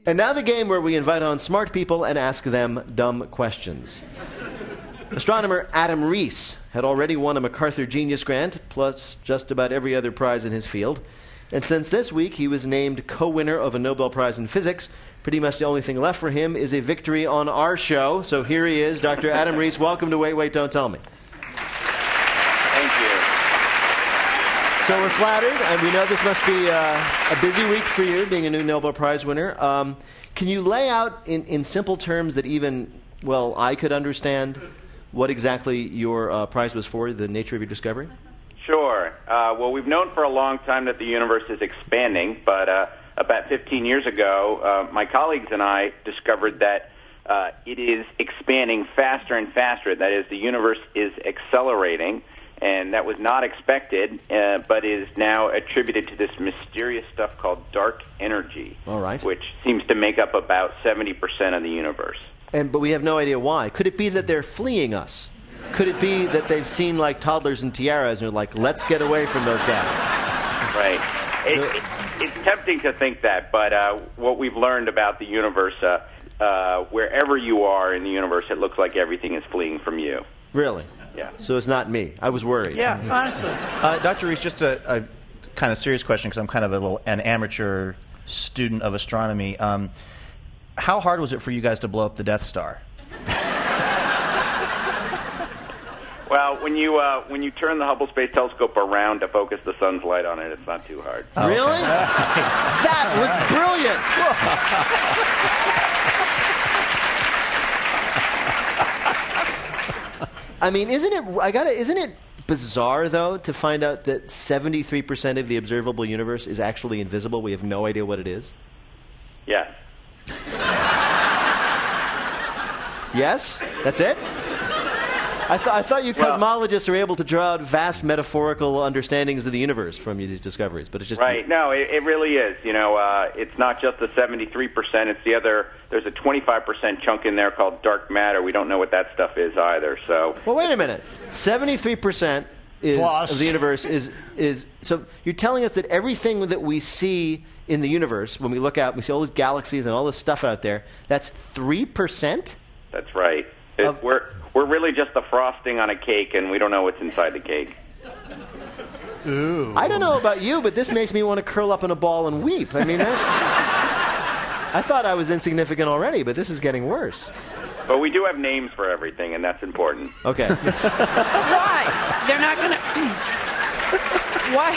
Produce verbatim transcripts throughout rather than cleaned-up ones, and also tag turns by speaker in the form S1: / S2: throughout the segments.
S1: And now the game where we invite on smart people and ask them dumb questions. Astronomer Adam Rees had already won a MacArthur Genius Grant, plus just about every other prize in his field. And since this week he was named co-winner of a Nobel Prize in Physics, pretty much the only thing left for him is a victory on our show. So here he is, Doctor Adam Rees. Welcome to Wait, Wait, Don't Tell Me.
S2: Thank you.
S1: So we're flattered, and we know this must be uh, a busy week for you, being a new Nobel Prize winner. Um, can you lay out in, in simple terms that even, well, I could understand what exactly your uh, prize was for, the nature of your discovery?
S2: Sure. Uh, well, we've known for a long time that the universe is expanding, but uh, about fifteen years ago, uh, my colleagues and I discovered that uh, it is expanding faster and faster. That is, the universe is accelerating, and that was not expected, uh, but is now attributed to this mysterious stuff called dark energy,
S1: All right.
S2: which seems to make up about seventy percent of the universe.
S1: And but we have no idea why. Could it be that they're fleeing us? Could it be that they've seen like toddlers and tiaras and they're like, let's get away from those guys?
S2: Right. It, it, it's tempting to think that, but uh, what we've learned about the universe, uh, uh, wherever you are in the universe, it looks like everything is fleeing from you.
S1: Really?
S2: Yeah.
S1: So it's not me. I was worried.
S3: Yeah, honestly.
S4: Uh, Doctor Rees, just a, a kind of serious question, because I'm kind of a little an amateur student of astronomy. Um, how hard was it for you guys to blow up the Death Star?
S2: Well, when you uh, when you turn the Hubble Space Telescope around to focus the sun's light on it, it's not too hard.
S1: Oh, really? Okay. That was brilliant. I mean, isn't it? I gotta. Isn't it bizarre though to find out that seventy-three percent of the observable universe is actually invisible? We have no idea what it is.
S2: Yes.
S1: Yes, that's it. I, th- I thought you
S2: well,
S1: cosmologists are able to draw out vast metaphorical understandings of the universe from these discoveries, but it's just
S2: right. No, it, it really is. You know, uh, it's not just the seventy-three percent. It's the other. There's a twenty-five percent chunk in there called dark matter. We don't know what that stuff is either. So.
S1: Well, wait a minute. seventy-three percent is
S3: Plus.
S1: of the universe is is so you're telling us that everything that we see in the universe, when we look out, we see all these galaxies and all this stuff out there. That's three percent.
S2: That's right. It,
S1: Of-
S2: we're we're really just the frosting on a cake, and we don't know what's inside the cake.
S3: Ooh.
S1: I don't know about you, but this makes me want to curl up in a ball and weep. I mean, that's. I thought I was insignificant already, but this is getting worse.
S2: But we do have names for everything, and that's important.
S1: Okay.
S3: Why? They're not going to... Why?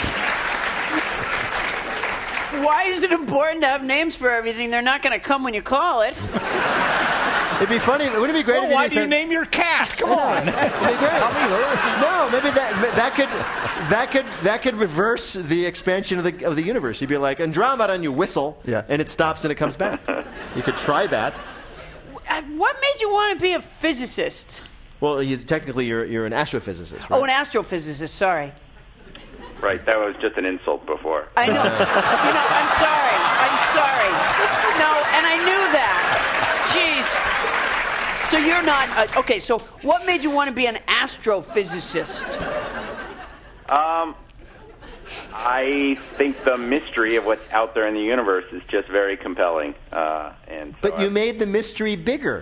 S3: Why is it important to have names for everything? They're not going to come when you call it.
S1: It'd be funny. Wouldn't it be great
S3: Well,
S1: if you
S3: why
S1: just
S3: do you
S1: said-
S3: name your cat? Come on.
S1: It'd be great. No, maybe that that could that could that could reverse the expansion of the of the universe. You'd be like Andromeda, and you whistle,
S4: Yeah.
S1: and it stops and it comes back. You could try that.
S3: Uh, What made you want to be a physicist?
S1: Well, you, technically, you're you're an astrophysicist, right?
S3: Oh, an astrophysicist, sorry.
S2: Right, that was just an insult before.
S3: I know. You know, I'm sorry. I'm sorry. No, and I knew that. Jeez. So you're not... Uh, okay, so what made you want to be an astrophysicist?
S2: Um, I think the mystery of what's out there in the universe is just very compelling. Uh, and so
S1: But you
S2: I-
S1: made the mystery bigger.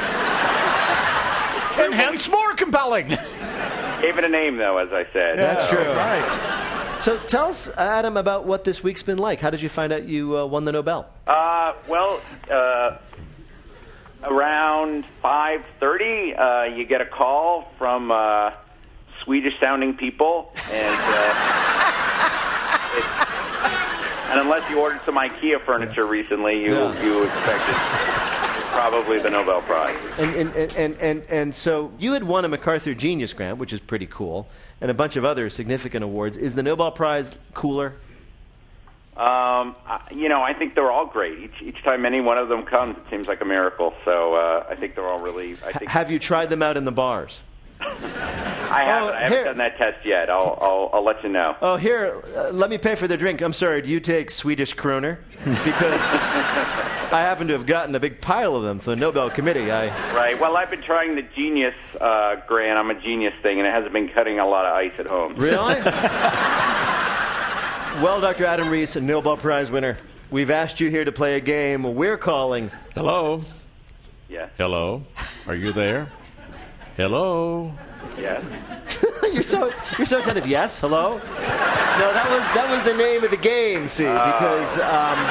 S3: And hence more compelling.
S2: gave it a name, though, as I said.
S1: That's
S2: So-
S1: true. Right. So tell us, Adam, about what this week's been like. How did you find out you uh, won the Nobel?
S2: Uh, well, uh, around five thirty, uh, you get a call from uh, Swedish-sounding people, and uh, it, and unless you ordered some IKEA furniture recently, you
S1: Yeah.
S2: you expected probably the Nobel Prize.
S1: And, and, and, and, and, and so you had won a MacArthur Genius Grant, which is pretty cool, and a bunch of other significant awards. Is the Nobel Prize cooler?
S2: Um, I- you know, I think they're all great. Each each time any one of them comes, it seems like a miracle. So uh, I think they're all really. I think
S1: Have you tried them out in the bars?
S2: I haven't.
S1: Oh,
S2: I haven't
S1: here-
S2: done that test yet. I'll I'll, I'll let you know.
S1: Oh, here, uh, let me pay for the drink. I'm sorry, do you take Swedish kroner? Because I happen to have gotten a big pile of them for the Nobel Committee. I
S2: Right. Well, I've been trying the Genius uh, grant. I'm a Genius thing, and it hasn't been cutting a lot of ice at home.
S1: Really? Well, Doctor Adam Rees, a Nobel Prize winner, We've asked you here to play a game we're calling...
S5: Hello?
S2: Yes.
S5: Hello? Are you there? Hello?
S2: Yes.
S1: you're so you're so attentive. Yes, hello. No, that was that was the name of the game. See, because um,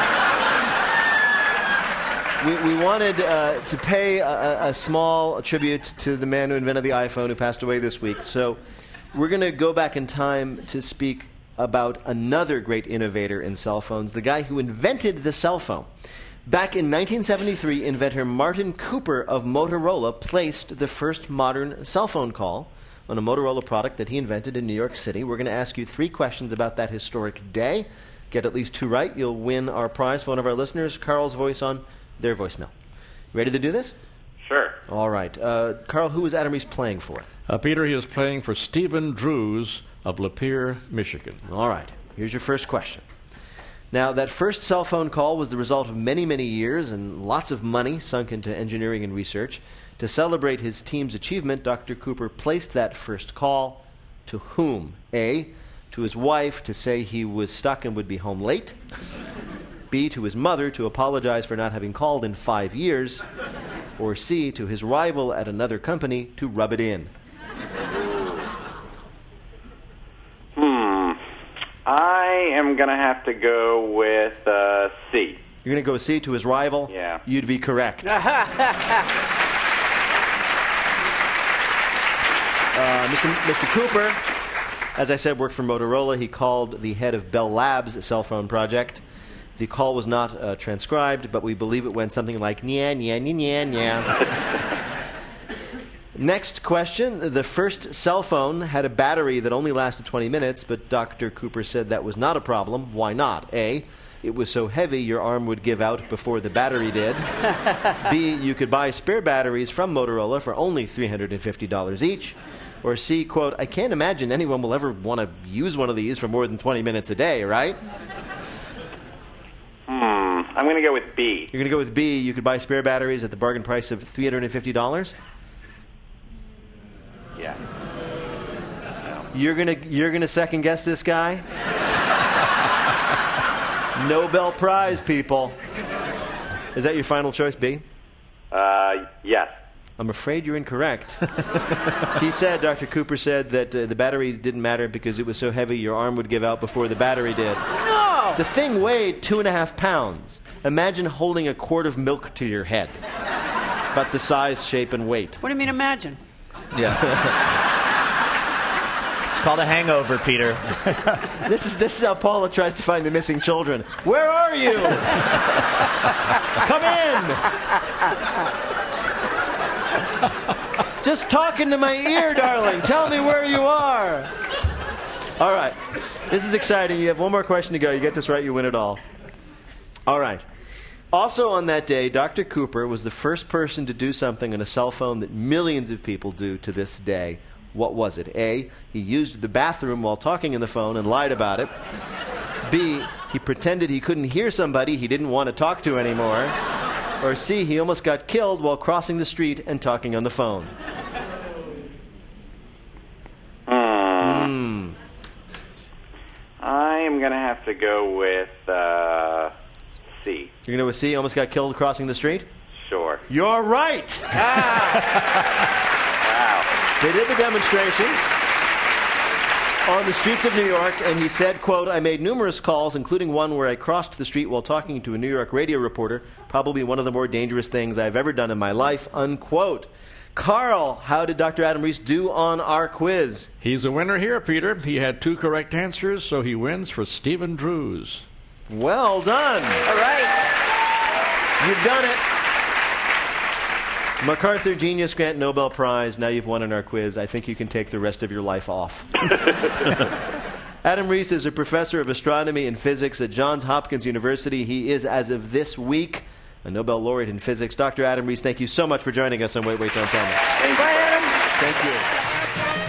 S1: we we wanted uh, to pay a, a small tribute to the man who invented the iPhone, who passed away this week. So we're going to go back in time to speak about another great innovator in cell phones, the guy who invented the cell phone. Back in nineteen seventy-three, inventor Martin Cooper of Motorola placed the first modern cell phone call on a Motorola product that he invented in New York City. We're going to ask you three questions about that historic day. Get at least two right, you'll win our prize for one of our listeners, Carl's voice on their voicemail. Ready to do this?
S2: Sure.
S1: All right. Uh, Carl, who is Adam Reese playing for?
S5: Uh, Peter, he is playing for Stephen Drews of Lapeer, Michigan.
S1: All right. Here's your first question. Now, that first cell phone call was the result of many, many years and lots of money sunk into engineering and research. To celebrate his team's achievement, Doctor Cooper placed that first call to whom? A, to his wife to say he was stuck and would be home late. B, to his mother to apologize for not having called in five years. Or C, to his rival at another company to rub it in.
S2: Hmm. I am going to have to go with uh, C.
S1: You're going to go with C, to his rival?
S2: Yeah.
S1: You'd be correct. Uh, Mister Mister Cooper, as I said, worked for Motorola. He called the head of Bell Labs cell phone project. The call was not uh, transcribed, but we believe it went something like nya, nya, nya, nya, nya. Next question. The first cell phone had a battery that only lasted twenty minutes, but Doctor Cooper said that was not a problem. Why not? A, it was so heavy your arm would give out before the battery did. B, you could buy spare batteries from Motorola for only three hundred fifty dollars each. Or C, quote, I can't imagine anyone will ever want to use one of these for more than twenty minutes a day, right?
S2: Hmm. I'm going to go with B.
S1: You're going to go with B. You could buy spare batteries at the bargain price of three hundred fifty dollars?
S2: Yeah.
S1: You're going to you're going to second guess this guy? Nobel Prize, people. Is that your final choice, B?
S2: Uh, yes.
S1: I'm afraid you're incorrect. He said, Doctor Cooper said, that uh, the battery didn't matter because it was so heavy your arm would give out before the battery did.
S3: No!
S1: The thing weighed two and a half pounds. Imagine holding a quart of milk to your head. About the size, shape, and weight.
S3: What do you mean, imagine?
S4: Yeah. It's called a hangover, Peter.
S1: This is this is how Paula tries to find the missing children. Where are you? Come in. Just talk into my ear, darling. Tell me where you are. All right. This is exciting. You have one more question to go. You get this right, you win it all. All right. Also on that day, Doctor Cooper was the first person to do something on a cell phone that millions of people do to this day. What was it? A, he used the bathroom while talking on the phone and lied about it. B, he pretended he couldn't hear somebody he didn't want to talk to anymore. Or C, he almost got killed while crossing the street and talking on the phone.
S2: Hmm. I am going to have to go with uh, C.
S1: You're going to go with C, almost got killed crossing the street?
S2: Sure.
S1: You're right!
S2: Wow.
S1: They did the demonstration on the streets of New York, and he said, quote, I made numerous calls, including one where I crossed the street while talking to a New York radio reporter, probably one of the more dangerous things I've ever done in my life, unquote. Carl, how did Doctor Adam Reese do on our quiz?
S5: He's a winner here, Peter. He had two correct answers, so he wins for Stephen Drews.
S1: Well done.
S3: All right.
S1: You've done it. MacArthur Genius Grant Nobel Prize. Now you've won in our quiz. I think you can take the rest of your life off. Adam Reese is a professor of astronomy and physics at Johns Hopkins University. He is, as of this week, a Nobel laureate in physics. Doctor Adam Reese, thank you so much for joining us on Wait, Wait, Don't Tell Me.
S2: Thank you.
S3: Bye, Adam.
S1: Thank you.